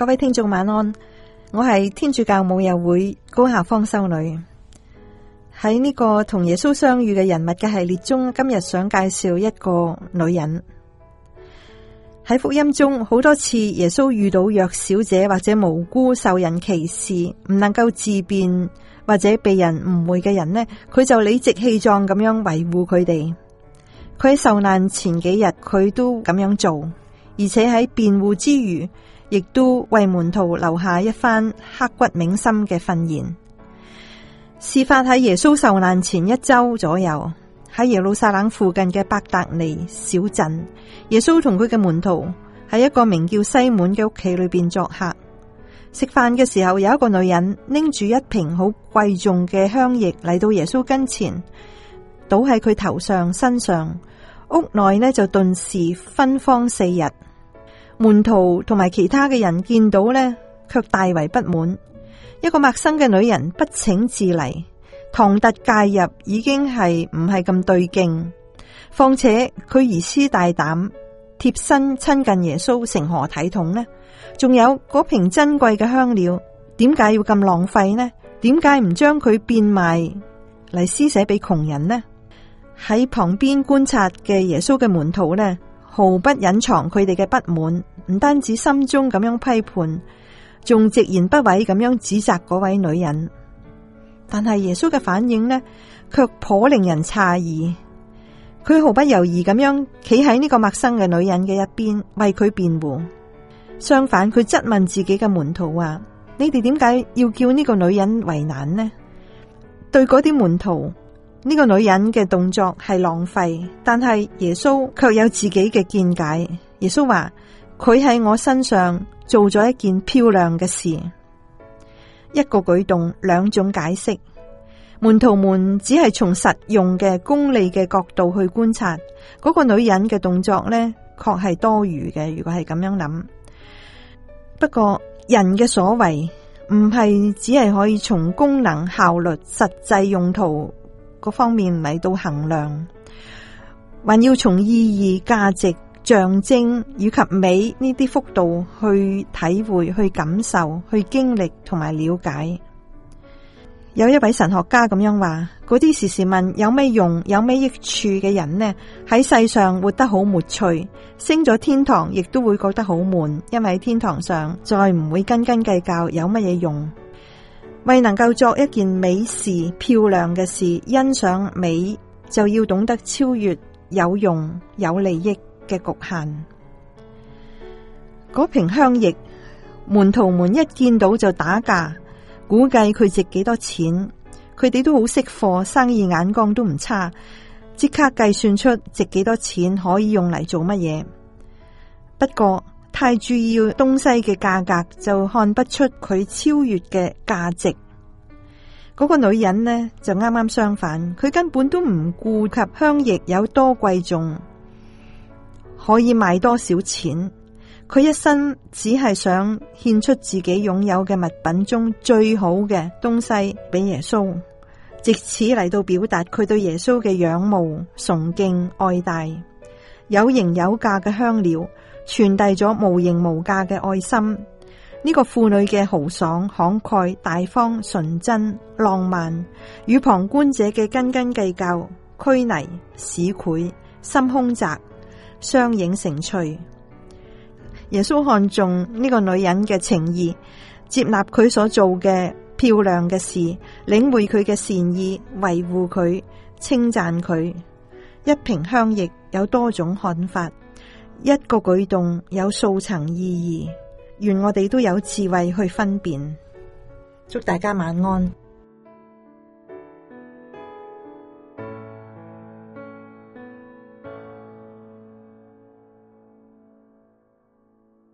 各位聽眾晚安，我係天主教母幼會高校方修女。喺呢個同耶穌相遇嘅人物嘅系列中，今日想介紹一個女人。喺福音中好多次，耶穌遇到弱小者或者無辜受人歧視、唔能夠自辯或者被人誤會嘅人呢，佢就理直氣壯咁樣維護佢哋。佢喺受難前幾日，佢都咁樣做，而且喺辯護之餘，亦都為門徒留下一番刻骨銘心嘅訓言。事發喺耶穌受難前1周左右，喺耶路撒冷附近嘅伯達尼小鎮，耶穌同佢嘅門徒喺一個名叫西滿嘅屋企裏邊作客。食飯嘅時候，有一個女人拎住一瓶好貴重嘅香液嚟到耶穌跟前，倒喺佢頭上身上。屋內呢就頓時昏荒4日。門徒同埋其他嘅人見到呢，卻大為不滿。一個陌生嘅女人不請自嚟，唐突介入已經係唔係咁對勁。況且佢兒師大膽貼身親近耶穌，成何體統呢？仲有嗰瓶珍貴嘅香料，點解要咁浪費呢？點解唔將佢變賣嚟施捨俾窮人呢？喺旁邊觀察嘅耶穌嘅門徒呢，毫不隱藏佢哋嘅不滿，唔單止心中咁樣批判，仲直言不諱咁樣指責嗰位女人。但係耶穌嘅反應呢，卻頗令人詫異。佢毫不猶豫咁樣企喺呢個陌生嘅女人嘅一邊，為佢辯護。相反，佢質問自己嘅門徒話：你哋點解要叫呢個女人為難呢？對嗰啲門徒，呢個女人嘅動作係浪費，但係耶穌卻有自己嘅見解。耶穌話：佢喺我身上做咗一件漂亮嘅事。一個舉動，兩種解釋。門徒們只係從實用嘅功利嘅角度去觀察嗰個女人嘅動作呢，確係多餘嘅。如果係咁樣諗，不過人嘅所為唔係只係可以從功能、效率、實際用途嗰方面嚟到衡量，還要從意義、價值、象徵以及美呢啲幅度去體會、去感受、去經歷同埋了解。有一位神學家咁樣話：嗰啲時時問有咩用、有咩益處嘅人呢，喺世上活得好沒趣，升咗天堂亦都會覺得好悶，因為喺天堂上再唔會斤斤計較有乜嘢用。為能夠作一件美事、漂亮嘅事，欣賞美，就要懂得超越有用、有利益嘅局限。嗰瓶香液，門徒們一見到就打價，估計佢值幾多錢。佢哋都好識貨，生意眼光都唔差，即刻計算出值幾多錢，可以用嚟做乜嘢。不過太注意東西嘅價格，就看不出佢超越嘅價值。嗰個女人呢，就啱啱相反，佢根本都唔顧及香液有多貴重，可以賣多少錢。佢一生只係想獻出自己擁有嘅物品中最好嘅東西俾耶穌，藉此嚟到表達佢對耶穌嘅仰慕、崇敬、愛戴。有形有價嘅香料傳遞咗無形無價嘅愛心。呢個婦女嘅豪爽、慷慨、大方、純真、浪漫，與旁觀者嘅斤斤計較、拘泥、市儈、心胸窄相映成趣。耶穌看中呢個女人嘅情意，接納佢所做嘅漂亮嘅事，領會佢嘅善意，維護佢，稱讚佢。一瓶香液有多種看法，一個舉動有數層意義。願我哋都有智慧去分辨。祝大家晚安。